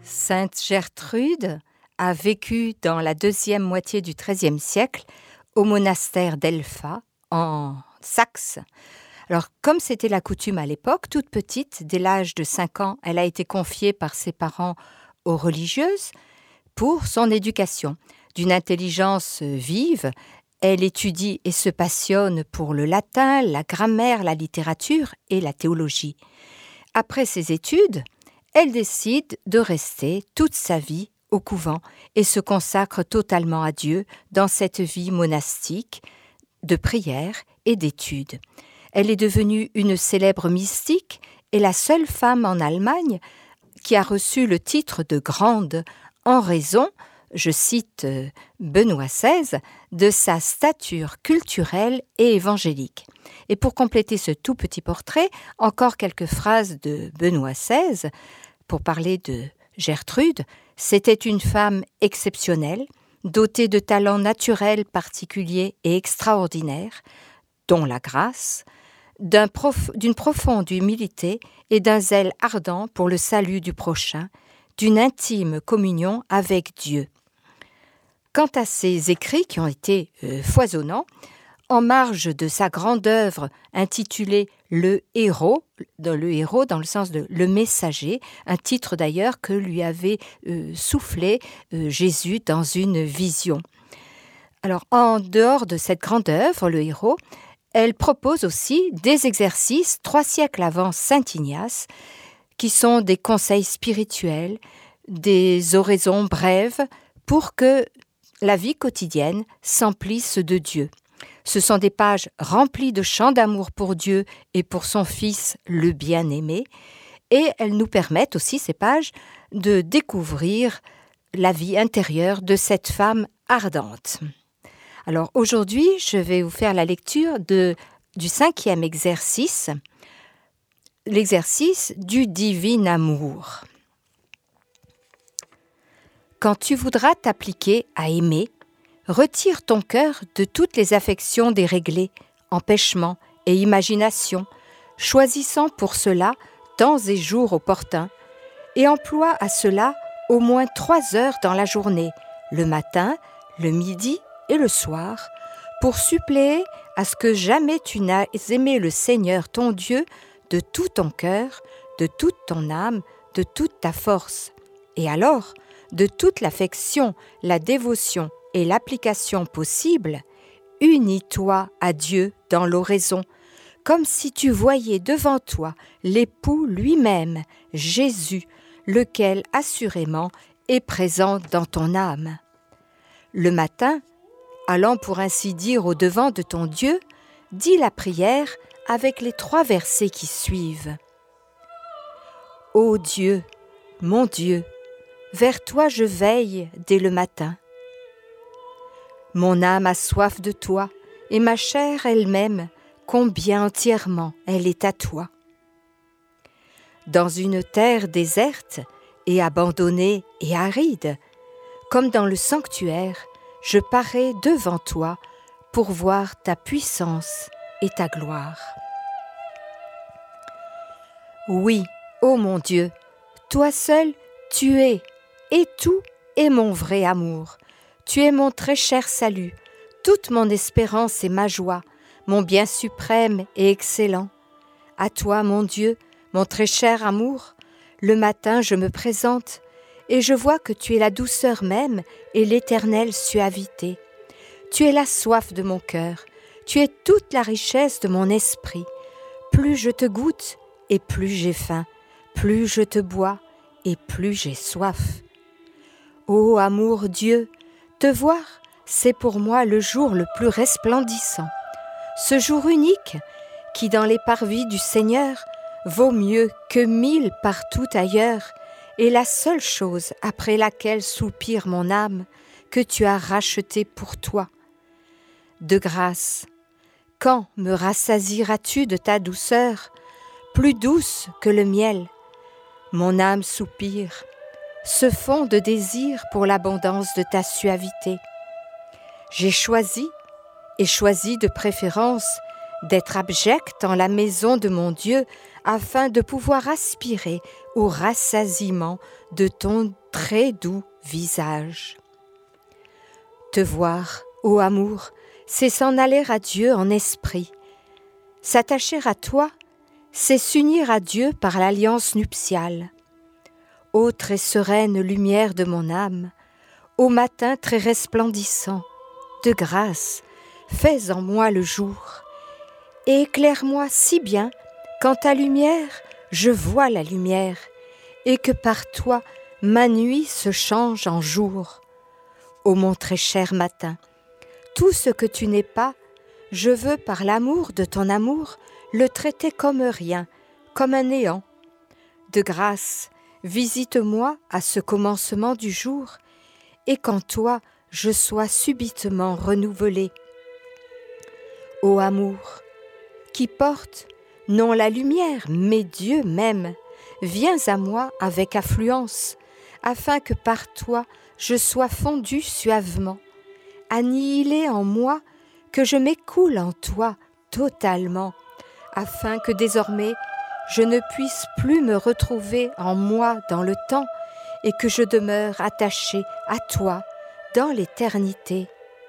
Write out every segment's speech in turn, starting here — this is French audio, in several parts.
Sainte Gertrude a vécu dans la deuxième moitié du XIIIe siècle au monastère d'Elfa, en Saxe. Alors, comme c'était la coutume à l'époque, toute petite, dès l'âge de 5 ans, elle a été confiée par ses parents aux religieuses pour son éducation. D'une intelligence vive, elle étudie et se passionne pour le latin, la grammaire, la littérature et la théologie. Après ses études, elle décide de rester toute sa vie au couvent et se consacre totalement à Dieu dans cette vie monastique de prière et d'études. Elle est devenue une célèbre mystique et la seule femme en Allemagne qui a reçu le titre de grande en raison, je cite Benoît XVI, de sa stature culturelle et évangélique. Et pour compléter ce tout petit portrait, encore quelques phrases de Benoît XVI pour parler de Gertrude. C'était une femme exceptionnelle, dotée de talents naturels particuliers et extraordinaires, dont la grâce, d'une profonde humilité et d'un zèle ardent pour le salut du prochain, d'une intime communion avec Dieu. Quant à ses écrits qui ont été foisonnants, en marge de sa grande œuvre intitulée Le héros dans le sens de le messager, un titre d'ailleurs que lui avait soufflé Jésus dans une vision. Alors, en dehors de cette grande œuvre, Le héros, elle propose aussi des exercices 3 siècles avant saint Ignace, qui sont des conseils spirituels, des oraisons brèves pour que la vie quotidienne s'emplisse de Dieu. Ce sont des pages remplies de chants d'amour pour Dieu et pour son Fils le bien-aimé, et elles nous permettent aussi, ces pages, de découvrir la vie intérieure de cette femme ardente. Alors aujourd'hui, je vais vous faire la lecture du 5e exercice, l'exercice du divin amour. Quand tu voudras t'appliquer à aimer, retire ton cœur de toutes les affections déréglées, empêchements et imaginations, choisissant pour cela temps et jours opportuns, et emploie à cela au moins 3 heures dans la journée, le matin, le midi et le soir, pour suppléer à ce que jamais tu n'as aimé le Seigneur ton Dieu de tout ton cœur, de toute ton âme, de toute ta force. Et alors, de toute l'affection, la dévotion et l'application possible, unis-toi à Dieu dans l'oraison, comme si tu voyais devant toi l'époux lui-même, Jésus, lequel assurément est présent dans ton âme. Le matin, allant pour ainsi dire au devant de ton Dieu, dis la prière avec les 3 versets qui suivent. Ô Dieu, mon Dieu, vers toi je veille dès le matin. Mon âme a soif de toi, et ma chair elle-même, combien entièrement elle est à toi. Dans une terre déserte et abandonnée et aride, comme dans le sanctuaire, je parais devant toi pour voir ta puissance et ta gloire. Oui, ô mon Dieu, toi seul, tu es, et tout est mon vrai amour. Tu es mon très cher salut, toute mon espérance et ma joie, mon bien suprême et excellent. À toi, mon Dieu, mon très cher amour, le matin je me présente, et je vois que tu es la douceur même et l'éternelle suavité. Tu es la soif de mon cœur, tu es toute la richesse de mon esprit. Plus je te goûte, et plus j'ai faim, plus je te bois, et plus j'ai soif. Ô amour Dieu, te voir, c'est pour moi le jour le plus resplendissant. Ce jour unique, qui dans les parvis du Seigneur vaut mieux que 1000 partout ailleurs, est la seule chose après laquelle soupire mon âme que tu as rachetée pour toi. De grâce, quand me rassasieras-tu de ta douceur, plus douce que le miel? Mon âme soupire, se fond de désir pour l'abondance de ta suavité. J'ai choisi, et choisi de préférence, d'être abject en la maison de mon Dieu, afin de pouvoir aspirer au rassasiement de ton très doux visage. Te voir, ô amour, c'est s'en aller à Dieu en esprit. S'attacher à toi, c'est s'unir à Dieu par l'alliance nuptiale. Ô très sereine lumière de mon âme, ô matin très resplendissant, de grâce, fais en moi le jour, et éclaire-moi si bien qu'en ta lumière je vois la lumière, et que par toi ma nuit se change en jour. Ô mon très cher matin, tout ce que tu n'es pas, je veux par l'amour de ton amour le traiter comme rien, comme un néant. De grâce, visite-moi à ce commencement du jour, et qu'en toi je sois subitement renouvelé. Ô amour, qui porte non la lumière, mais Dieu même, viens à moi avec affluence, afin que par toi je sois fondu suavement, annihilé en moi, que je m'écoule en toi totalement, afin que désormais je ne puisse plus me retrouver en moi dans le temps, et que je demeure attaché à toi dans l'éternité.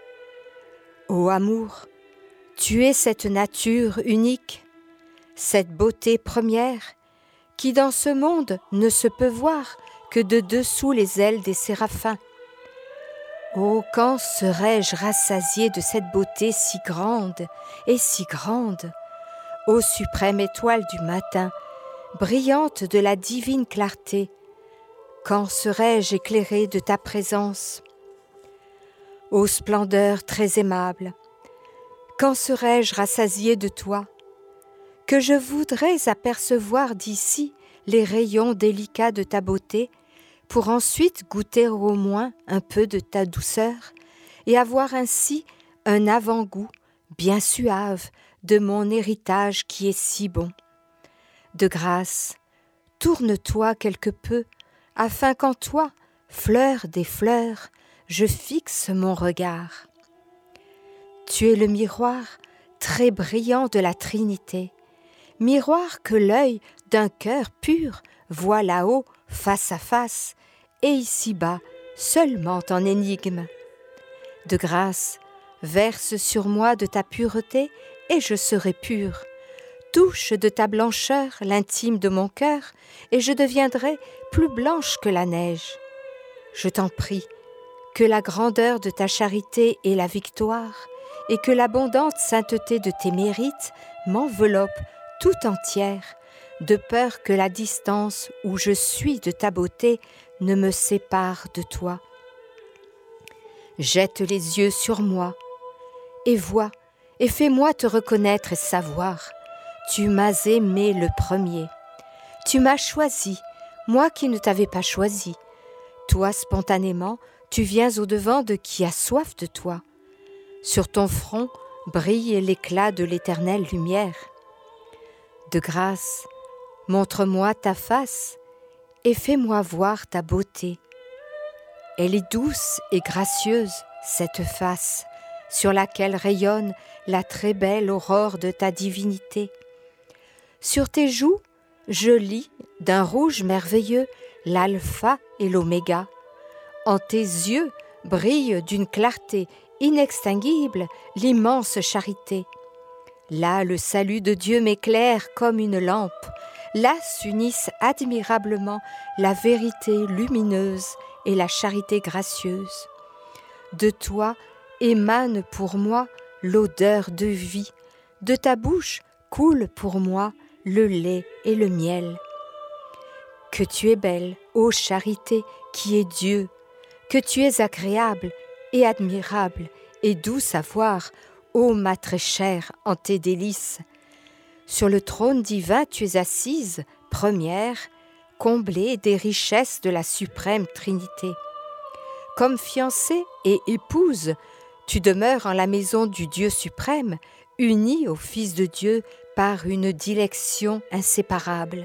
Ô amour, tu es cette nature unique, cette beauté première, qui dans ce monde ne se peut voir que de dessous les ailes des séraphins. Oh, quand serais-je rassasié de cette beauté si grande et si grande, ô suprême étoile du matin, brillante de la divine clarté, quand serais-je éclairé de ta présence? Ô splendeur très aimable, quand serais-je rassasié de toi, que je voudrais apercevoir d'ici les rayons délicats de ta beauté, pour ensuite goûter au moins un peu de ta douceur, et avoir ainsi un avant-goût bien suave de mon héritage qui est si bon. De grâce, tourne-toi quelque peu, afin qu'en toi, fleur des fleurs, je fixe mon regard. Tu es le miroir très brillant de la Trinité, miroir que l'œil d'un cœur pur voit là-haut face à face, et ici-bas seulement en énigme. De grâce, verse sur moi de ta pureté, et je serai pur. Touche de ta blancheur l'intime de mon cœur, et je deviendrai plus blanche que la neige. Je t'en prie, que la grandeur de ta charité et la victoire, et que l'abondante sainteté de tes mérites m'enveloppe tout entière, de peur que la distance où je suis de ta beauté ne me sépare de toi. Jette les yeux sur moi, et vois, et fais-moi te reconnaître et savoir. Tu m'as aimé le premier. Tu m'as choisi, moi qui ne t'avais pas choisi. Toi, spontanément, tu viens au-devant de qui a soif de toi. Sur ton front brille l'éclat de l'éternelle lumière. De grâce, montre-moi ta face et fais-moi voir ta beauté. Elle est douce et gracieuse, cette face, sur laquelle rayonne la très belle aurore de ta divinité. Sur tes joues, je lis d'un rouge merveilleux l'alpha et l'oméga. En tes yeux brille d'une clarté inextinguible l'immense charité. Là, le salut de Dieu m'éclaire comme une lampe. Là s'unissent admirablement la vérité lumineuse et la charité gracieuse. De toi émane pour moi l'odeur de vie. De ta bouche coule pour moi le lait et le miel. Que tu es belle, ô charité, qui est Dieu, que tu es agréable et admirable et douce à voir, ô ma très chère, en tes délices. Sur le trône divin tu es assise, première, comblée des richesses de la suprême Trinité. Comme fiancée et épouse, tu demeures en la maison du Dieu suprême, unie au Fils de Dieu par une dilection inséparable.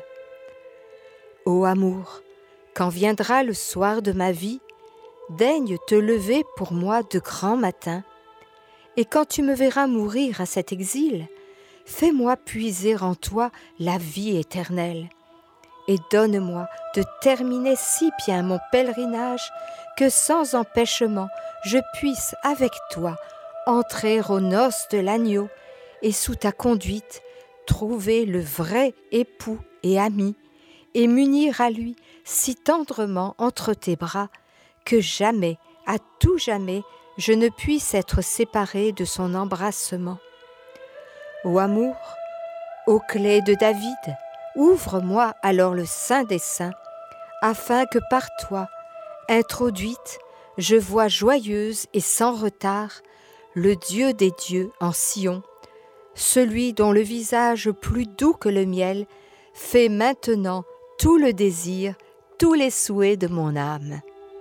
Ô amour, quand viendra le soir de ma vie, daigne te lever pour moi de grand matin, et quand tu me verras mourir à cet exil, fais-moi puiser en toi la vie éternelle. Et donne-moi de terminer si bien mon pèlerinage que sans empêchement je puisse avec toi entrer aux noces de l'agneau et sous ta conduite trouver le vrai époux et ami et m'unir à lui si tendrement entre tes bras que jamais, à tout jamais, je ne puisse être séparée de son embrassement. Ô amour, ô clé de David, ouvre-moi alors le sein des saints, afin que par toi, introduite, je voie joyeuse et sans retard le Dieu des dieux en Sion, celui dont le visage plus doux que le miel fait maintenant tout le désir, tous les souhaits de mon âme.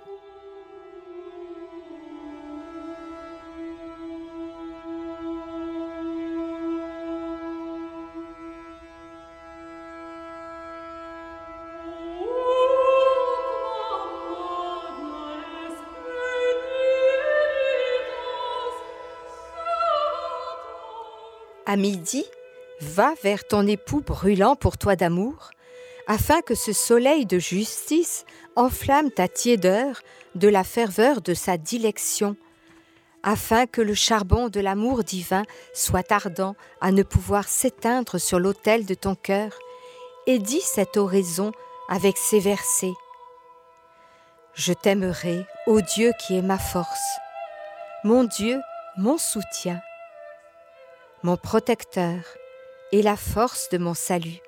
À midi, va vers ton époux brûlant pour toi d'amour, afin que ce soleil de justice enflamme ta tiédeur de la ferveur de sa dilection, afin que le charbon de l'amour divin soit ardent à ne pouvoir s'éteindre sur l'autel de ton cœur, et dis cette oraison avec ces versets. Je t'aimerai, ô Dieu qui est ma force, mon Dieu, mon soutien, mon protecteur et la force de mon salut.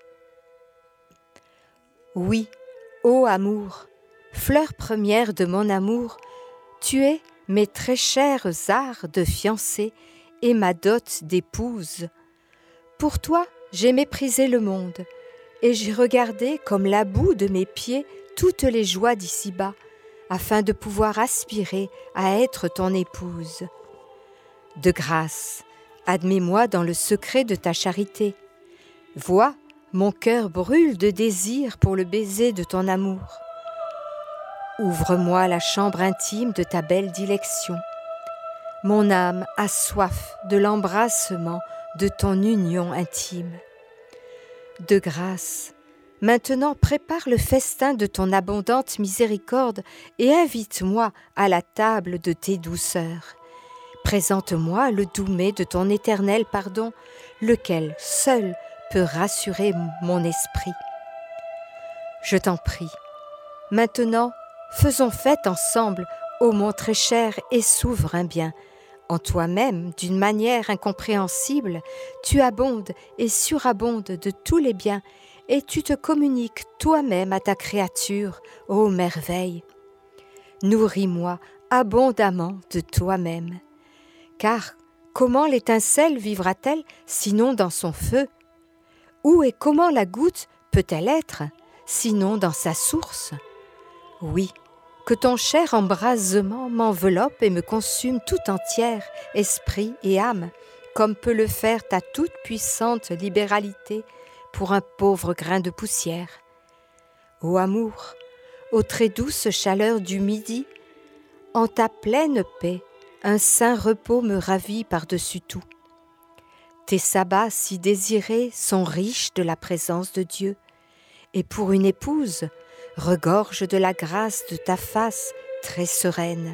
Oui, ô amour, fleur première de mon amour, tu es mes très chers arts de fiancée et ma dot d'épouse. Pour toi, j'ai méprisé le monde, et j'ai regardé comme la boue de mes pieds toutes les joies d'ici-bas, afin de pouvoir aspirer à être ton épouse. De grâce, admets-moi dans le secret de ta charité. Vois, mon cœur brûle de désir pour le baiser de ton amour. Ouvre-moi la chambre intime de ta belle dilection. Mon âme a soif de l'embrassement de ton union intime. De grâce, maintenant prépare le festin de ton abondante miséricorde et invite-moi à la table de tes douceurs. Présente-moi le doux mets de ton éternel pardon, lequel seul peut rassurer mon esprit. Je t'en prie, maintenant, faisons fête ensemble, ô mon très cher et souverain bien. En toi-même, d'une manière incompréhensible, tu abondes et surabondes de tous les biens, et tu te communiques toi-même à ta créature, ô merveille. Nourris-moi abondamment de toi-même. Car comment l'étincelle vivra-t-elle sinon dans son feu? Où et comment la goutte peut-elle être sinon dans sa source? Oui, que ton cher embrasement m'enveloppe et me consume tout entière, esprit et âme, comme peut le faire ta toute puissante libéralité pour un pauvre grain de poussière. Ô amour, ô très douce chaleur du midi, en ta pleine paix, un saint repos me ravit par-dessus tout. Tes sabbats si désirés sont riches de la présence de Dieu, et pour une épouse, regorge de la grâce de ta face très sereine.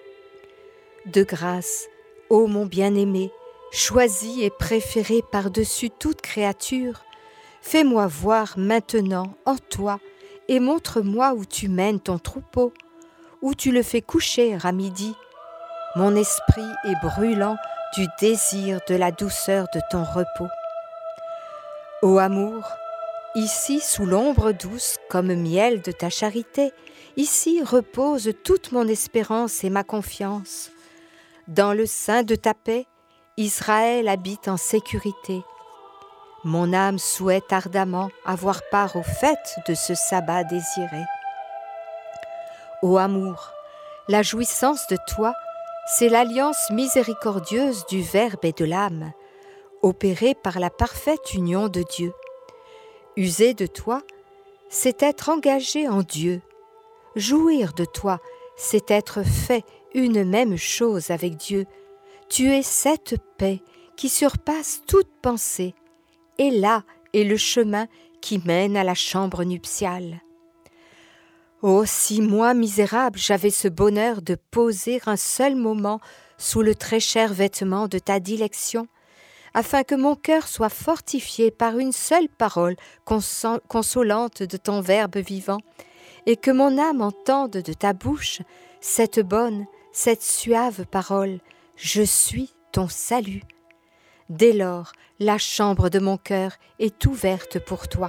De grâce, ô mon bien-aimé, choisi et préféré par-dessus toute créature, fais-moi voir maintenant en toi et montre-moi où tu mènes ton troupeau, où tu le fais coucher à midi. Mon esprit est brûlant du désir de la douceur de ton repos. Ô amour, ici sous l'ombre douce comme miel de ta charité, ici repose toute mon espérance et ma confiance. Dans le sein de ta paix, Israël habite en sécurité. Mon âme souhaite ardemment avoir part aux fêtes de ce sabbat désiré. Ô amour, la jouissance de toi, c'est l'alliance miséricordieuse du Verbe et de l'âme, opérée par la parfaite union de Dieu. User de toi, c'est être engagé en Dieu. Jouir de toi, c'est être fait une même chose avec Dieu. Tu es cette paix qui surpasse toute pensée, et là est le chemin qui mène à la chambre nuptiale. Oh, si moi, misérable, j'avais ce bonheur de poser un seul moment sous le très cher vêtement de ta dilection, afin que mon cœur soit fortifié par une seule parole consolante de ton Verbe vivant, et que mon âme entende de ta bouche cette bonne, cette suave parole « Je suis ton salut ». Dès lors, la chambre de mon cœur est ouverte pour toi.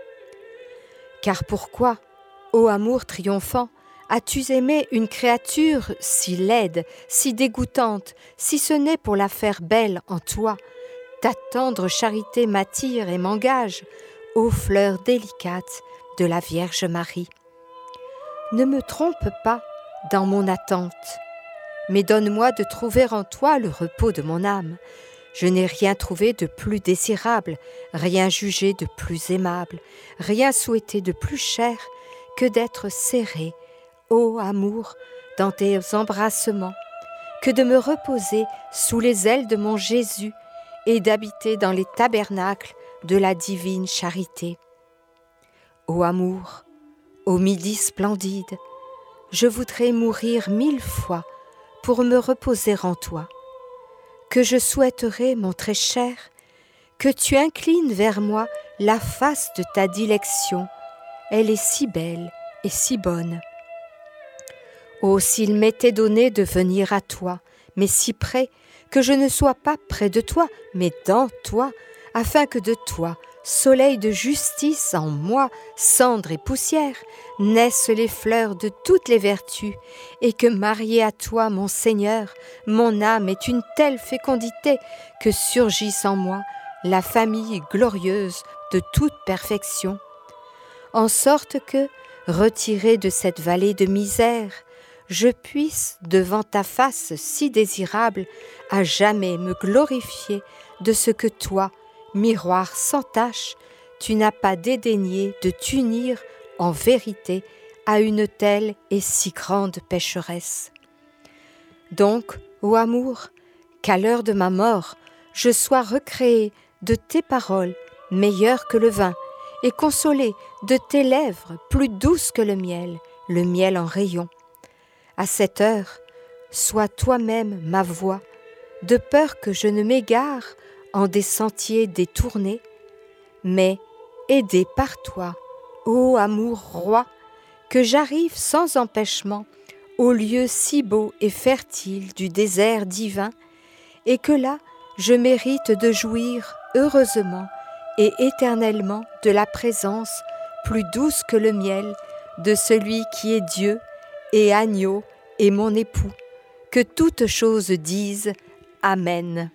Car pourquoi, ô amour triomphant, as-tu aimé une créature si laide, si dégoûtante, si ce n'est pour la faire belle en toi? Ta tendre charité m'attire et m'engage, ô fleurs délicates de la Vierge Marie. Ne me trompe pas dans mon attente, mais donne-moi de trouver en toi le repos de mon âme. Je n'ai rien trouvé de plus désirable, rien jugé de plus aimable, rien souhaité de plus cher que d'être serré, ô amour, dans tes embrassements, que de me reposer sous les ailes de mon Jésus et d'habiter dans les tabernacles de la divine charité. Ô amour, ô midi splendide, je voudrais mourir 1000 fois pour me reposer en toi. Que je souhaiterais, mon très cher, que tu inclines vers moi la face de ta dilection. Elle est si belle et si bonne. Oh, s'il m'était donné de venir à toi, mais si près, que je ne sois pas près de toi, mais dans toi, afin que de toi, soleil de justice en moi, cendre et poussière, naissent les fleurs de toutes les vertus, et que mariée à toi, mon Seigneur, mon âme est une telle fécondité que surgisse en moi la famille glorieuse de toute perfection, en sorte que, retiré de cette vallée de misère, je puisse, devant ta face si désirable, à jamais me glorifier de ce que toi, miroir sans tache, tu n'as pas dédaigné de t'unir en vérité à une telle et si grande pécheresse. Donc, ô amour, qu'à l'heure de ma mort, je sois recréé de tes paroles, meilleures que le vin, et consolé de tes lèvres, plus douces que le miel en rayon. À cette heure, sois toi-même ma voix, de peur que je ne m'égare en des sentiers détournés, mais aidé par toi, ô amour roi, que j'arrive sans empêchement au lieu si beau et fertile du désert divin, et que là je mérite de jouir heureusement et éternellement de la présence plus douce que le miel de celui qui est Dieu et agneau et mon époux, que toutes choses disent Amen.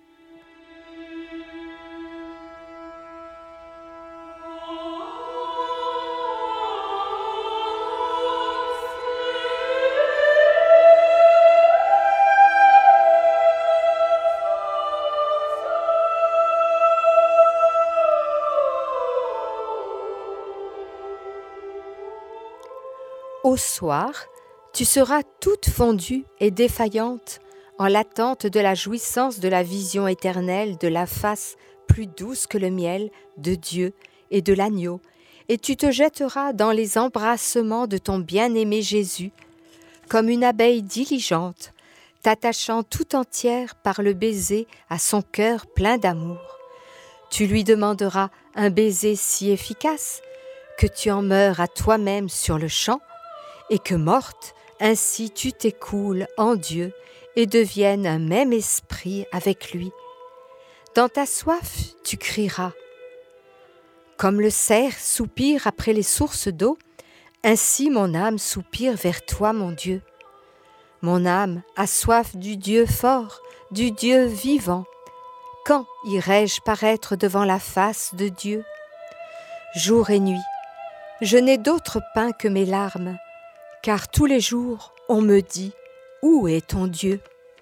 Au soir, tu seras toute fondue et défaillante en l'attente de la jouissance de la vision éternelle de la face plus douce que le miel de Dieu et de l'agneau, et tu te jetteras dans les embrassements de ton bien-aimé Jésus, comme une abeille diligente, t'attachant tout entière par le baiser à son cœur plein d'amour. Tu lui demanderas un baiser si efficace que tu en meurs à toi-même sur le champ, et que morte, ainsi tu t'écoules en Dieu et deviennes un même esprit avec lui. Dans ta soif, tu crieras. Comme le cerf soupire après les sources d'eau, ainsi mon âme soupire vers toi, mon Dieu. Mon âme a soif du Dieu fort, du Dieu vivant. Quand irai-je paraître devant la face de Dieu? Jour et nuit, je n'ai d'autre pain que mes larmes, car tous les jours, on me dit, où est ton Dieu?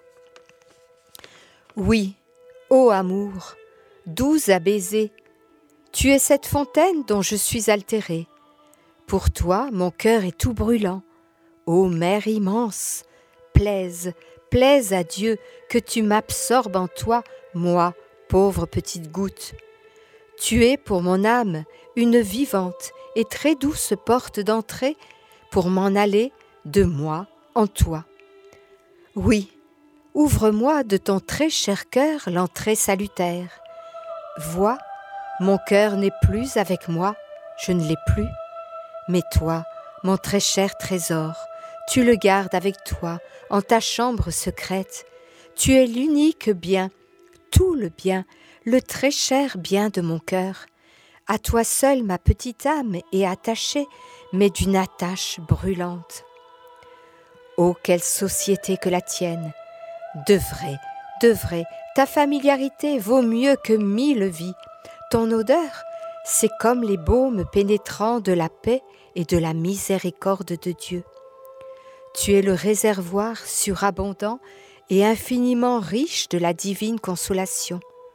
Oui, ô amour, doux à baiser, tu es cette fontaine dont je suis altérée. Pour toi, mon cœur est tout brûlant. Ô mer immense, plaise à Dieu que tu m'absorbes en toi, moi, pauvre petite goutte. Tu es pour mon âme une vivante et très douce porte d'entrée pour m'en aller de moi en toi. Oui, ouvre-moi de ton très cher cœur l'entrée salutaire. Vois, mon cœur n'est plus avec moi, je ne l'ai plus, mais toi, mon très cher trésor, tu le gardes avec toi en ta chambre secrète. Tu es l'unique bien, tout le bien, le très cher bien de mon cœur. À toi seule ma petite âme est attachée, mais d'une attache brûlante. Oh, quelle société que la tienne! De vrai, ta familiarité vaut mieux que 1000 vies. Ton odeur, c'est comme les baumes pénétrants de la paix et de la miséricorde de Dieu. Tu es le réservoir surabondant et infiniment riche de la divine consolation.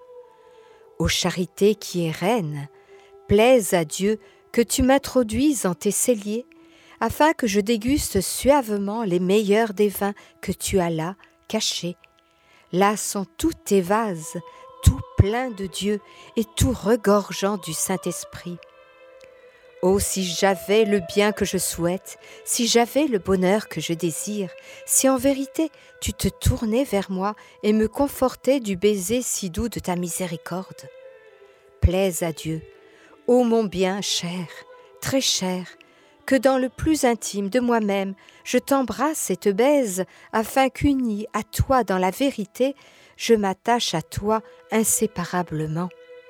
Ô charité qui est reine, plaise à Dieu que tu m'introduises en tes celliers, afin que je déguste suavement les meilleurs des vins que tu as là cachés. Là sont tous tes vases, tout pleins de Dieu et tout regorgeant du Saint-Esprit. Oh, si j'avais le bien que je souhaite, si j'avais le bonheur que je désire, si en vérité tu te tournais vers moi et me confortais du baiser si doux de ta miséricorde. Plaise à Dieu, ô mon bien cher, très cher, que dans le plus intime de moi-même, je t'embrasse et te baise, afin qu'unie à toi dans la vérité, je m'attache à toi inséparablement.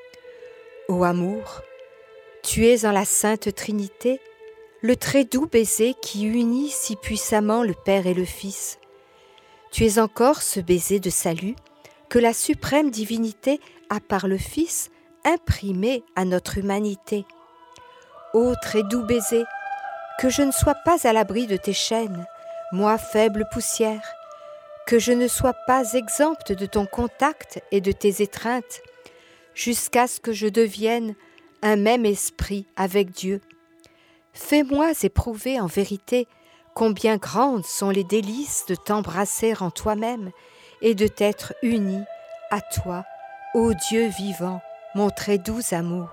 Ô amour, tu es en la Sainte Trinité, le très doux baiser qui unit si puissamment le Père et le Fils. Tu es encore ce baiser de salut que la suprême divinité a par le Fils imprimé à notre humanité. Ô très doux baiser, que je ne sois pas à l'abri de tes chaînes, moi faible poussière, que je ne sois pas exempte de ton contact et de tes étreintes, jusqu'à ce que je devienne un même esprit avec Dieu. Fais-moi éprouver en vérité combien grandes sont les délices de t'embrasser en toi-même et de t'être uni à toi, ô Dieu vivant, mon très doux amour.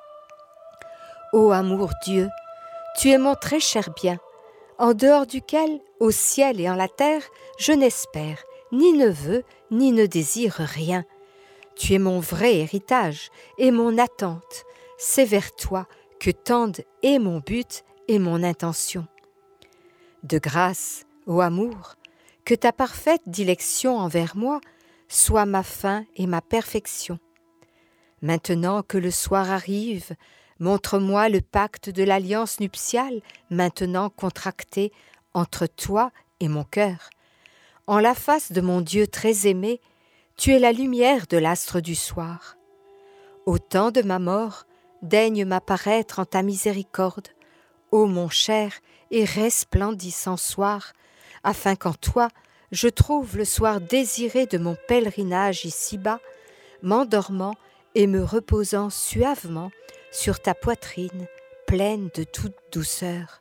Ô amour Dieu, tu es mon très cher bien, en dehors duquel, au ciel et en la terre, je n'espère, ni ne veux, ni ne désire rien. Tu es mon vrai héritage et mon attente. C'est vers toi que tendent et mon but et mon intention. De grâce, ô amour, que ta parfaite dilection envers moi soit ma fin et ma perfection. Maintenant que le soir arrive, montre-moi le pacte de l'alliance nuptiale maintenant contracté entre toi et mon cœur. En la face de mon Dieu très aimé, tu es la lumière de l'astre du soir. Au temps de ma mort, daigne m'apparaître en ta miséricorde, ô mon cher et resplendissant soir, afin qu'en toi je trouve le soir désiré de mon pèlerinage ici-bas, m'endormant et me reposant suavement sur ta poitrine pleine de toute douceur.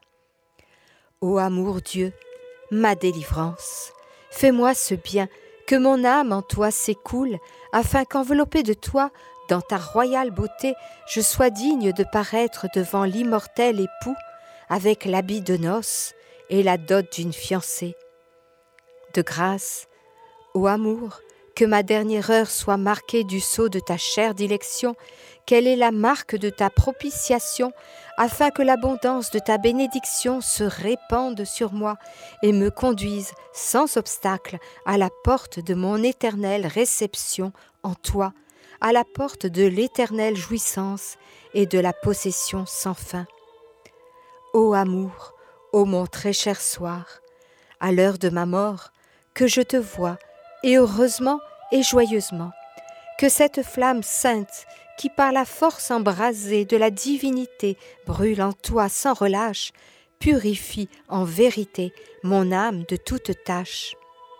Ô amour Dieu, ma délivrance, fais-moi ce bien, que mon âme en toi s'écoule, afin qu'enveloppée de toi, dans ta royale beauté, je sois digne de paraître devant l'immortel époux, avec l'habit de noces et la dot d'une fiancée. De grâce, ô amour, que ma dernière heure soit marquée du sceau de ta chère dilection, qu'elle est la marque de ta propitiation, afin que l'abondance de ta bénédiction se répande sur moi et me conduise sans obstacle à la porte de mon éternelle réception en toi, à la porte de l'éternelle jouissance et de la possession sans fin. Ô amour, ô mon très cher soir, à l'heure de ma mort, que je te vois, et heureusement et joyeusement, que cette flamme sainte qui par la force embrasée de la divinité brûle en toi sans relâche, purifie en vérité mon âme de toute tâche.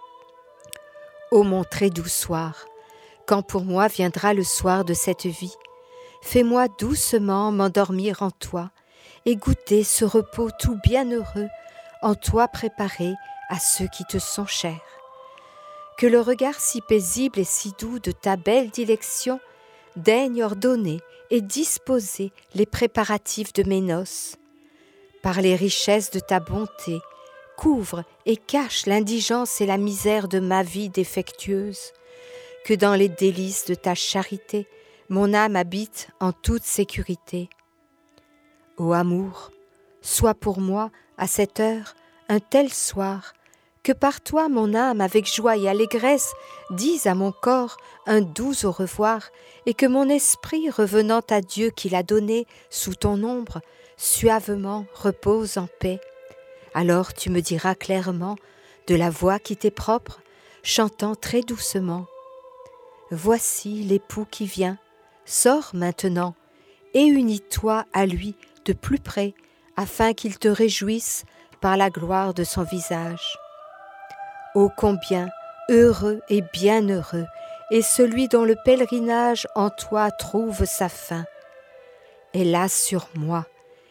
Ô mon très doux soir, quand pour moi viendra le soir de cette vie, fais-moi doucement m'endormir en toi et goûter ce repos tout bienheureux en toi préparé à ceux qui te sont chers. Que le regard si paisible et si doux de ta belle dilection daigne ordonner et disposer les préparatifs de mes noces. Par les richesses de ta bonté, couvre et cache l'indigence et la misère de ma vie défectueuse. Que dans les délices de ta charité, mon âme habite en toute sécurité. Ô amour, sois pour moi, à cette heure, un tel soir, que par toi mon âme, avec joie et allégresse, dise à mon corps un doux au revoir, et que mon esprit, revenant à Dieu qui l'a donné sous ton ombre, suavement repose en paix. Alors tu me diras clairement, de la voix qui t'est propre, chantant très doucement. Voici l'époux qui vient, sors maintenant, et unis-toi à lui de plus près, afin qu'il te réjouisse par la gloire de son visage. Ô combien heureux et bienheureux est celui dont le pèlerinage en toi trouve sa fin. Hélas sur moi,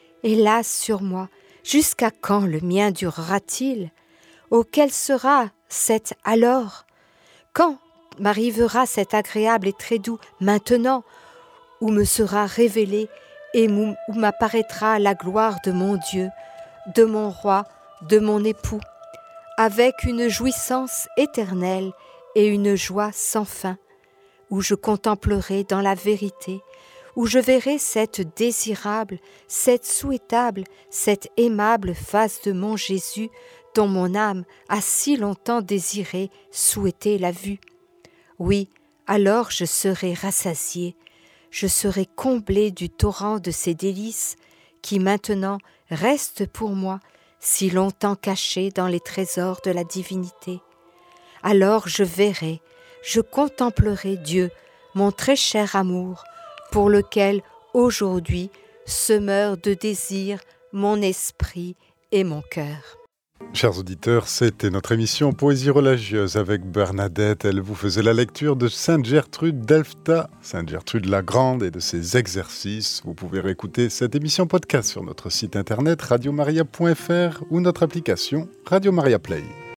jusqu'à quand le mien durera-t-il? Oh, quelle sera cette alors? Quand m'arrivera cet agréable et très doux maintenant, où me sera révélé et où m'apparaîtra la gloire de mon Dieu, de mon roi, de mon époux, avec une jouissance éternelle et une joie sans fin, où je contemplerai dans la vérité, où je verrai cette désirable, cette souhaitable, cette aimable face de mon Jésus, dont mon âme a si longtemps désiré, souhaité la vue. Oui, alors je serai rassasié, je serai comblé du torrent de ces délices qui maintenant restent pour moi si longtemps cachés dans les trésors de la divinité. Alors je verrai, je contemplerai Dieu, mon très cher amour, pour lequel aujourd'hui se meurt de désir mon esprit et mon cœur. Chers auditeurs, c'était notre émission Poésie religieuse avec Bernadette. Elle vous faisait la lecture de Sainte Gertrude d'Elfta, Sainte Gertrude la Grande et de ses exercices. Vous pouvez réécouter cette émission podcast sur notre site internet radiomaria.fr ou notre application Radio Maria Play.